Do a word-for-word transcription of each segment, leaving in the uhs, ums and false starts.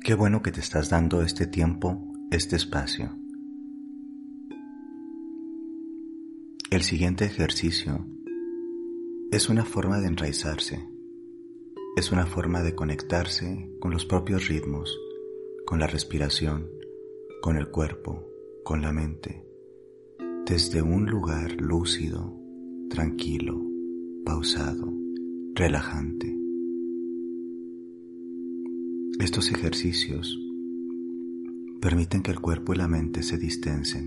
Qué bueno que te estás dando este tiempo, este espacio. El siguiente ejercicio es una forma de enraizarse, es una forma de conectarse con los propios ritmos, con la respiración, con el cuerpo, con la mente, desde un lugar lúcido, tranquilo, pausado, relajante. Estos ejercicios permiten que el cuerpo y la mente se distensen.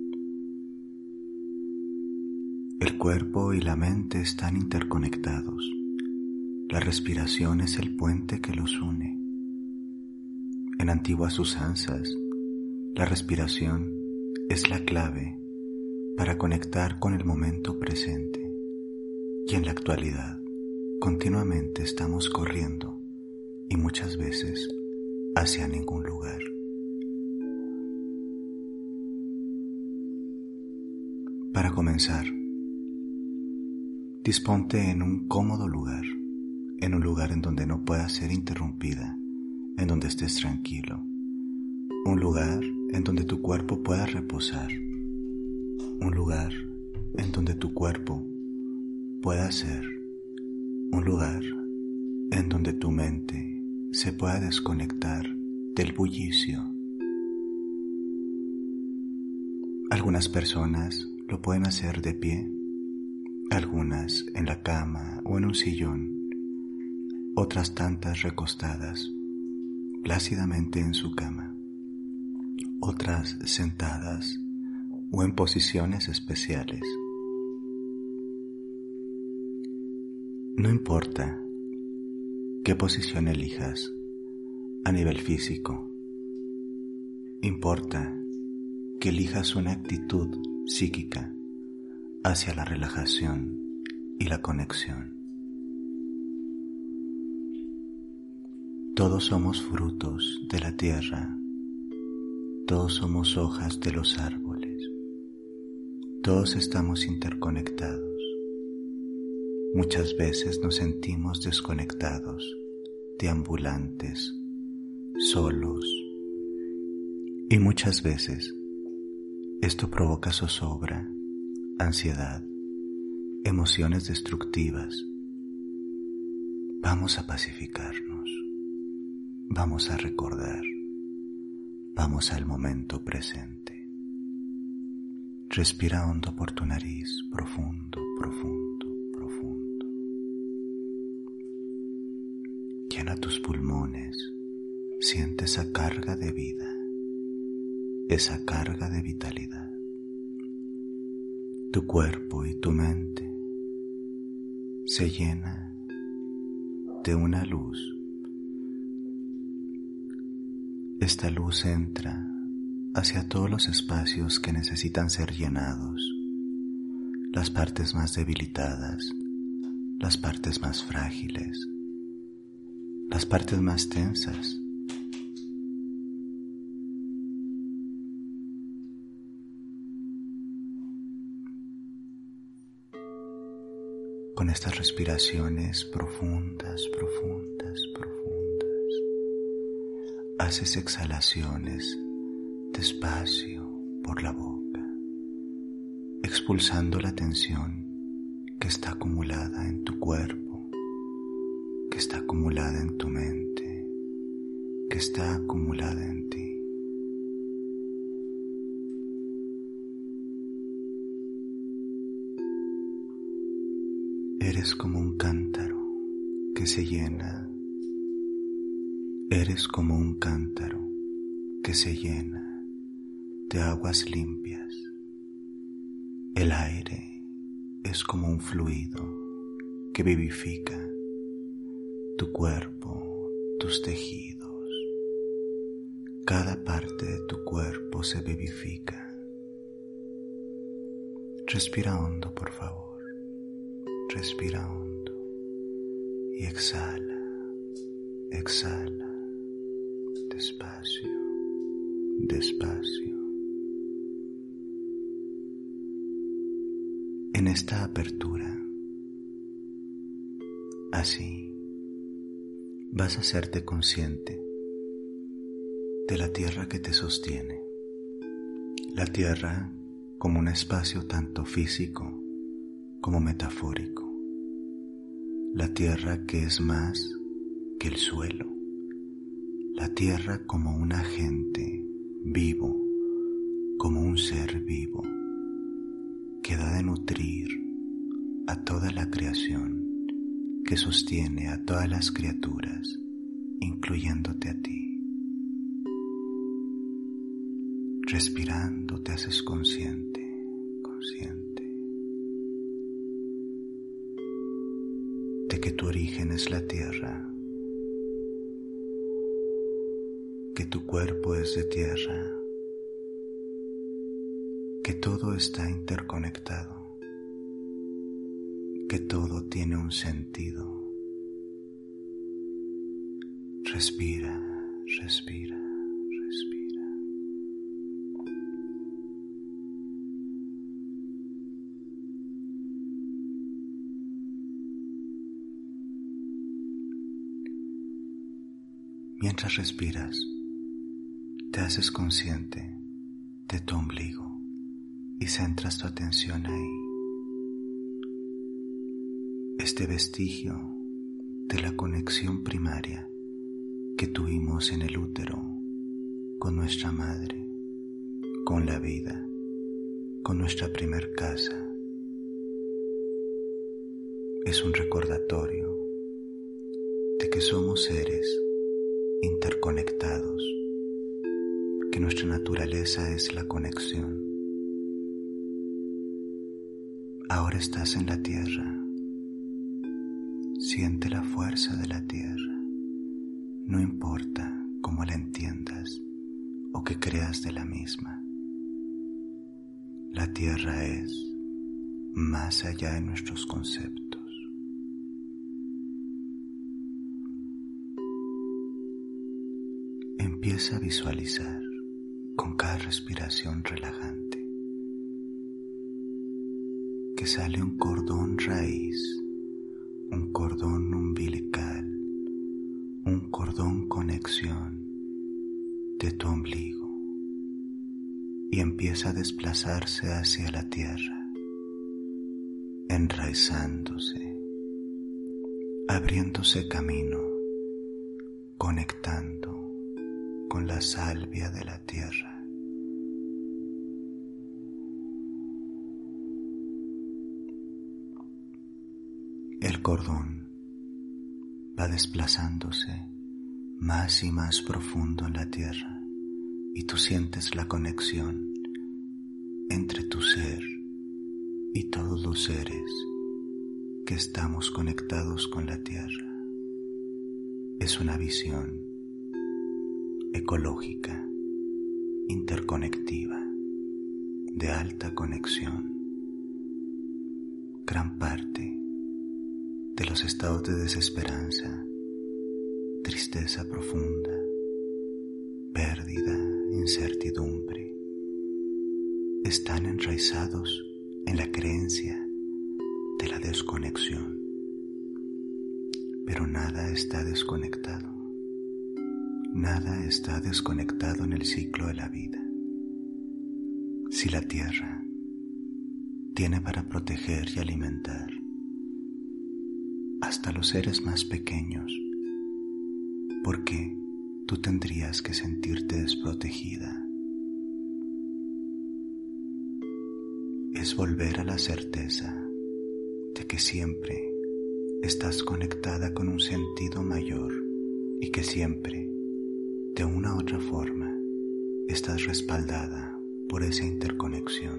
El cuerpo y la mente están interconectados. La respiración es el puente que los une. En antiguas usanzas, la respiración es la clave para conectar con el momento presente. Y en la actualidad, continuamente estamos corriendo y muchas veces hacia ningún lugar. Para comenzar, disponte en un cómodo lugar, en un lugar en donde no puedas ser interrumpida, en donde estés tranquilo, un lugar en donde tu cuerpo pueda reposar, un lugar en donde tu cuerpo pueda ser, un lugar en donde tu mente se pueda desconectar del bullicio. Algunas personas lo pueden hacer de pie, algunas en la cama o en un sillón, otras tantas recostadas plácidamente en su cama, otras sentadas o en posiciones especiales. No importa qué posición elijas a nivel físico, importa que elijas una actitud psíquica hacia la relajación y la conexión. Todos somos frutos de la tierra, todos somos hojas de los árboles, todos estamos interconectados. Muchas veces nos sentimos desconectados, deambulantes, solos, y muchas veces esto provoca zozobra, ansiedad, emociones destructivas. Vamos a pacificarnos, vamos a recordar, vamos al momento presente. Respira hondo por tu nariz, profundo, profundo, profundo. Llena tus pulmones, siente esa carga de vida, esa carga de vitalidad. Tu cuerpo y tu mente se llena de una luz. Esta luz entra hacia todos los espacios que necesitan ser llenados, las partes más debilitadas, las partes más frágiles, las partes más tensas. Con estas respiraciones profundas, profundas, profundas, haces exhalaciones despacio por la boca, expulsando la tensión que está acumulada en tu cuerpo, que está acumulada en tu mente, que está acumulada en ti. Eres como un cántaro que se llena, eres como un cántaro que se llena de aguas limpias. El aire es como un fluido que vivifica tu cuerpo, tus tejidos. Cada parte de tu cuerpo se vivifica. Respira hondo, por favor. Respira hondo y exhala, exhala, despacio, despacio. En esta apertura, así, vas a hacerte consciente de la tierra que te sostiene. La tierra como un espacio tanto físico como metafórico. La tierra que es más que el suelo. La tierra como un agente vivo, como un ser vivo, que da de nutrir a toda la creación, que sostiene a todas las criaturas, incluyéndote a ti. Respirando te haces consciente, consciente de que tu origen es la tierra, que tu cuerpo es de tierra, que todo está interconectado, que todo tiene un sentido. Respira, respira, respira. Mientras respiras, te haces consciente de tu ombligo y centras tu atención ahí. Este vestigio de la conexión primaria que tuvimos en el útero con nuestra madre, con la vida, con nuestra primer casa, es un recordatorio de que somos seres interconectados, que nuestra naturaleza es la conexión. Ahora estás en la tierra. Siente la fuerza de la tierra. No importa cómo la entiendas o qué creas de la misma. La tierra es más allá de nuestros conceptos. Empieza a visualizar con cada respiración relajante que sale un cordón raíz, un cordón umbilical, un cordón conexión de tu ombligo y empieza a desplazarse hacia la tierra, enraizándose, abriéndose camino, conectando con la salvia de la tierra. El cordón va desplazándose más y más profundo en la tierra y tú sientes la conexión entre tu ser y todos los seres que estamos conectados con la tierra. Es una visión ecológica, interconectiva, de alta conexión. Gran parte de los estados de desesperanza, tristeza profunda, pérdida, incertidumbre, están enraizados en la creencia de la desconexión. Pero nada está desconectado. Nada está desconectado en el ciclo de la vida. Si la tierra tiene para proteger y alimentar hasta los seres más pequeños, ¿por qué tú tendrías que sentirte desprotegida? Es volver a la certeza de que siempre estás conectada con un sentido mayor y que siempre, de una u otra forma, estás respaldada por esa interconexión.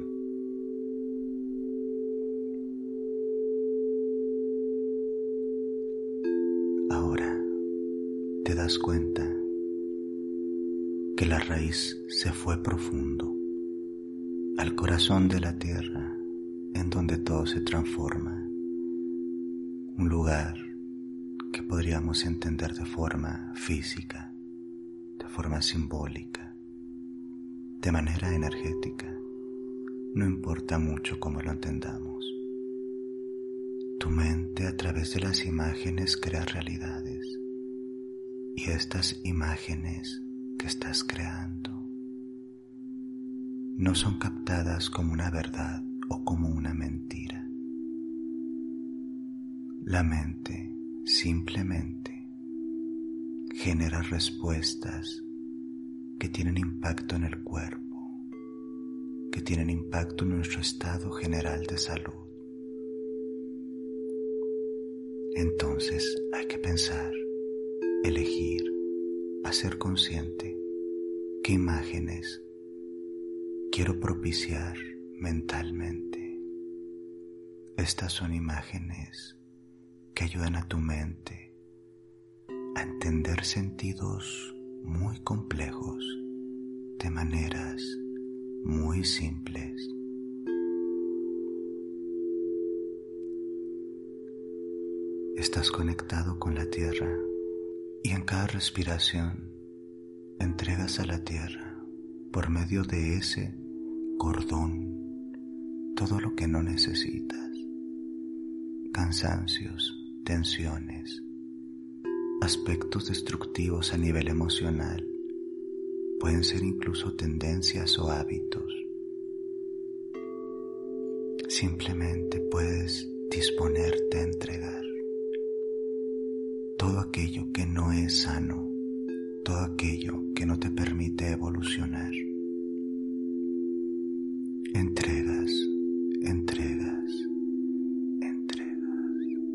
Ahora te das cuenta que la raíz se fue profundo al corazón de la tierra, en donde todo se transforma, un lugar que podríamos entender de forma física, de forma simbólica, de manera energética. No importa mucho cómo lo entendamos. Tu mente a través de las imágenes crea realidades y estas imágenes que estás creando. No son captadas como una verdad o como una mentira. La mente simplemente genera respuestas que tienen impacto en el cuerpo, que tienen impacto en nuestro estado general de salud. Entonces hay que pensar, elegir, hacer consciente qué imágenes quiero propiciar mentalmente. Estas son imágenes que ayudan a tu mente a entender sentidos muy complejos de maneras muy simples. Estás conectado con la tierra y en cada respiración entregas a la tierra por medio de ese cordón todo lo que no necesitas: cansancios, tensiones, aspectos destructivos a nivel emocional, pueden ser incluso tendencias o hábitos. Simplemente puedes disponerte a entregar todo aquello que no es sano, todo aquello que no te permite evolucionar. Entregas, entregas, entregas.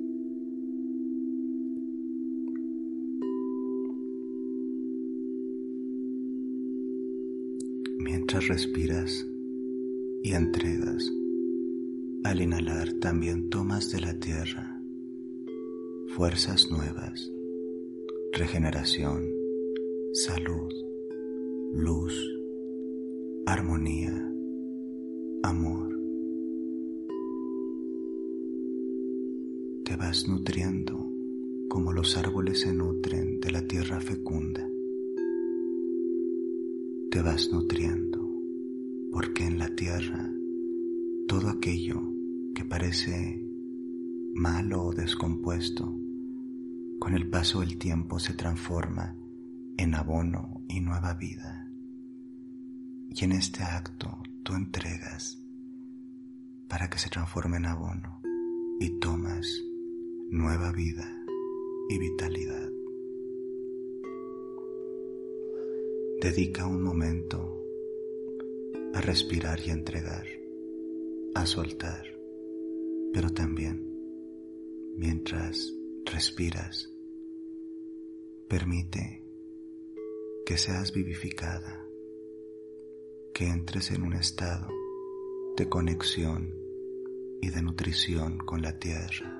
Mientras respiras y entregas, al inhalar también tomas de la tierra fuerzas nuevas, regeneración, salud, luz, armonía, amor. Te vas nutriendo como los árboles se nutren de la tierra fecunda. Te vas nutriendo porque en la tierra todo aquello que parece malo o descompuesto, con el paso del tiempo se transforma en abono y nueva vida. Y en este acto tú entregas para que se transforme en abono y tomas nueva vida y vitalidad. Dedica un momento a respirar y a entregar, a soltar, pero también mientras respiras, permite que seas vivificada, que entres en un estado de conexión y de nutrición con la tierra.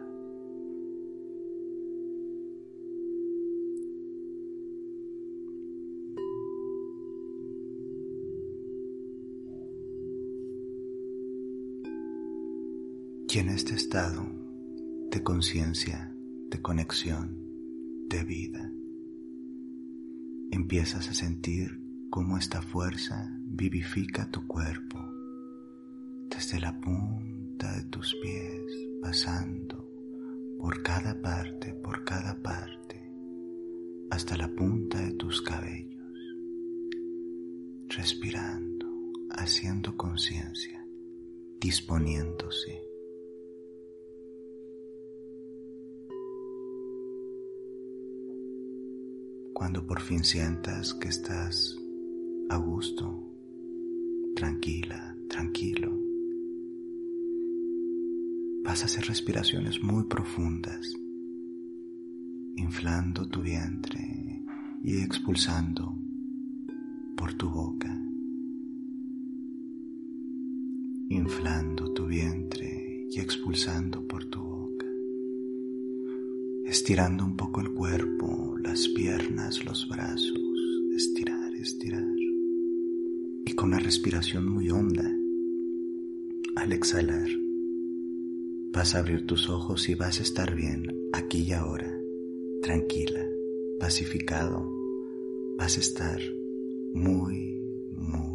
Y en este estado de conciencia, de conexión, de vida, empiezas a sentir cómo esta fuerza vivifica tu cuerpo, desde la punta de tus pies, pasando por cada parte, por cada parte, hasta la punta de tus cabellos, respirando, haciendo conciencia, disponiéndose. Cuando por fin sientas que estás a gusto, tranquila, tranquilo, vas a hacer respiraciones muy profundas, inflando tu vientre y expulsando por tu boca, inflando tu vientre y expulsando por tu boca. Estirando un poco el cuerpo, las piernas, los brazos, estirar, estirar. Y con una respiración muy honda, al exhalar, vas a abrir tus ojos y vas a estar bien aquí y ahora, tranquila, pacificado. Vas a estar muy, muy